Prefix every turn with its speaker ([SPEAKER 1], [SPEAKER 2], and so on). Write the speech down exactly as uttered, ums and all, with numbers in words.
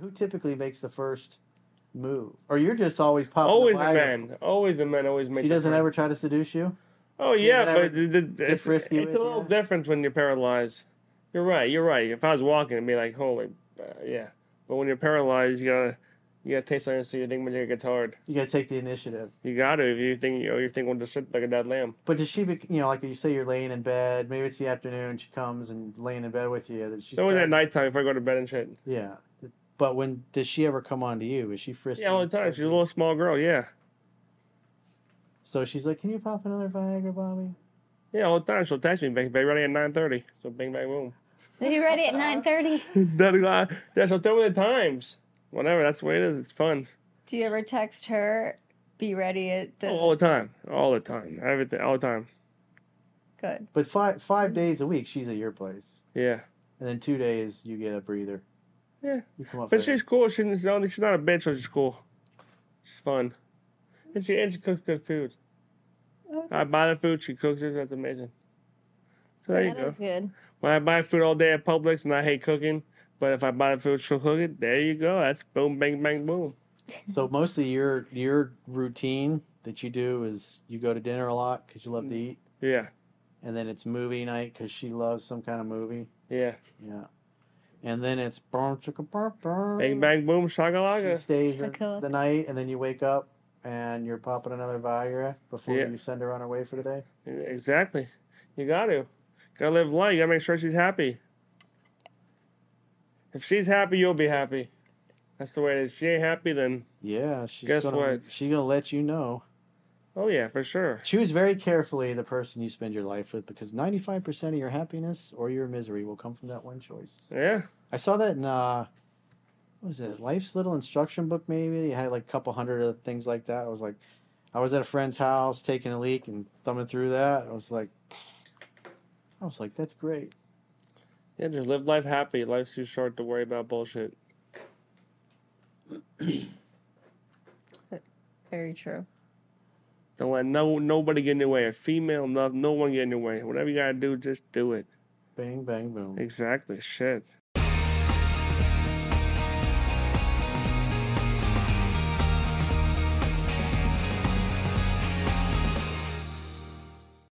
[SPEAKER 1] who typically makes the first move? Or you're just always popping
[SPEAKER 2] Always
[SPEAKER 1] the
[SPEAKER 2] the men. Always the men. Always make.
[SPEAKER 1] She doesn't
[SPEAKER 2] the
[SPEAKER 1] ever try to seduce you?
[SPEAKER 2] Oh
[SPEAKER 1] she
[SPEAKER 2] yeah, but the, the,
[SPEAKER 1] get
[SPEAKER 2] it's,
[SPEAKER 1] frisky
[SPEAKER 2] it's
[SPEAKER 1] with
[SPEAKER 2] a little
[SPEAKER 1] you?
[SPEAKER 2] different when you're paralyzed. You're right. You're right. If I was walking, I'd be like, holy, uh, yeah. But when you're paralyzed, you gotta you gotta taste something so you think when it gets hard.
[SPEAKER 1] You gotta take the initiative.
[SPEAKER 2] You gotta. If you think you know, you think will just sit like a dead lamb.
[SPEAKER 1] But does she, be, you know, like you say, you're laying in bed. Maybe it's the afternoon. She comes and laying in bed with you. She's
[SPEAKER 2] So at nighttime if I go to bed and shit.
[SPEAKER 1] Yeah. But when does she ever come on to you? Is she frisky?
[SPEAKER 2] Yeah, all the time. She's a little small girl. Yeah.
[SPEAKER 1] So she's like, "Can you pop another Viagra, Bobby?"
[SPEAKER 2] Yeah, all the time. She'll text me, "Bang, bang, ready at nine thirty." So bang, bang, boom.
[SPEAKER 3] Are you ready at nine thirty?
[SPEAKER 2] Yeah, she'll tell me the times. Whatever. That's the way it is. It's fun.
[SPEAKER 3] Do you ever text her, "Be ready at"? The...
[SPEAKER 2] Oh, all the time. All the time. Everything. All the time.
[SPEAKER 3] Good.
[SPEAKER 1] But five five days a week, she's at your place.
[SPEAKER 2] Yeah.
[SPEAKER 1] And then two days, you get a breather.
[SPEAKER 2] Yeah.
[SPEAKER 1] You come up
[SPEAKER 2] But
[SPEAKER 1] there.
[SPEAKER 2] she's cool. She's, she's not a bitch, so she's cool. She's fun. And she, and she cooks good food.
[SPEAKER 3] Okay.
[SPEAKER 2] I buy the food, she cooks it. That's amazing. So there
[SPEAKER 3] That
[SPEAKER 2] you go.
[SPEAKER 3] is good.
[SPEAKER 2] When I buy food all day at Publix, and I hate cooking, but if I buy the food, she'll cook it. There you go. That's boom, bang, bang, boom.
[SPEAKER 1] So mostly your your routine that you do is you go to dinner a lot because you love to eat.
[SPEAKER 2] Yeah.
[SPEAKER 1] And then it's movie night because she loves some kind of movie.
[SPEAKER 2] Yeah.
[SPEAKER 1] Yeah. And then it's boom, chicka, burr, burr.
[SPEAKER 2] Bang, bang, boom,
[SPEAKER 1] She
[SPEAKER 2] shakalaka.
[SPEAKER 1] stays the,
[SPEAKER 3] Shakalaka.
[SPEAKER 1] the night, and then you wake up and you're popping another Viagra before
[SPEAKER 2] Yeah.
[SPEAKER 1] you send her on her way for the day.
[SPEAKER 2] Exactly. You got to. Got to live life. You got to make sure she's happy. If she's happy, you'll be happy. That's the way it is. If she ain't happy, then
[SPEAKER 1] Yeah, she's
[SPEAKER 2] Guess
[SPEAKER 1] gonna,
[SPEAKER 2] what?
[SPEAKER 1] She's gonna let you know.
[SPEAKER 2] oh yeah, for sure.
[SPEAKER 1] Choose very carefully the person you spend your life with because ninety-five percent of your happiness or your misery will come from that one choice.
[SPEAKER 2] Yeah.
[SPEAKER 1] I saw that in uh, what was it? Life's Little Instruction Book. Maybe it had like a couple hundred of things like that. I was like, I was at a friend's house taking a leak and thumbing through that. I was like, I was like, that's great.
[SPEAKER 2] Yeah, just live life happy. Life's too short to worry about bullshit.
[SPEAKER 3] Very true.
[SPEAKER 2] Don't let no nobody get in your way. A female, no, no one get in your way. Whatever you gotta do, just do it.
[SPEAKER 1] Bang, bang, boom.
[SPEAKER 2] Exactly. Shit.